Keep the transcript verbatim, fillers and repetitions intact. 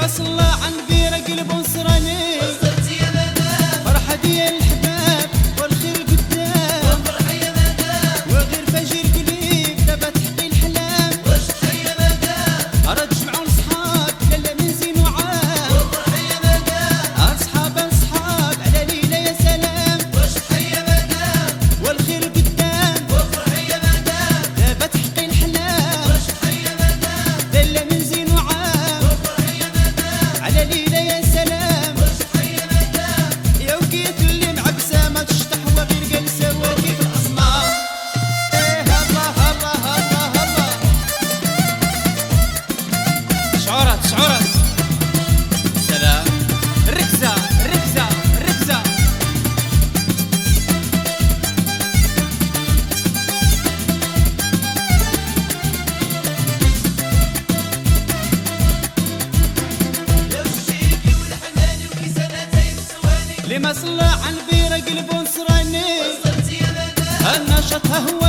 لما صلى عن بيرة قلب نصراني وصلت يا مدام فرحة ديال الحباب والخير قدام وفرح يا مدام وغير فجر قليب دابا تحقي الحلام واشطح يا مدام راه تجمعوا الصحاب لالا من زين وعام وفرح يا مدام اصحاب اصحاب على ليلة يا سلام واشطح يا مدام والخير قدام وفرح يا مدام دابا تحقي الحلام واشطح يا مدام لالا من زين وعام وفرح يا مدام على ليلة يا سلام واشطح يا مدام يا وقيت اللي معبسة ما تشطح وغير جلسة وكيف الأصنام ايه الله الله الله الله شعورات شعورات سلام الركزة الركزة الركزة يا وشيكي والحناني وكيساناتي بسواني لما صلى عن بيرة قلب نصراني وصلت يا مدام النشط هو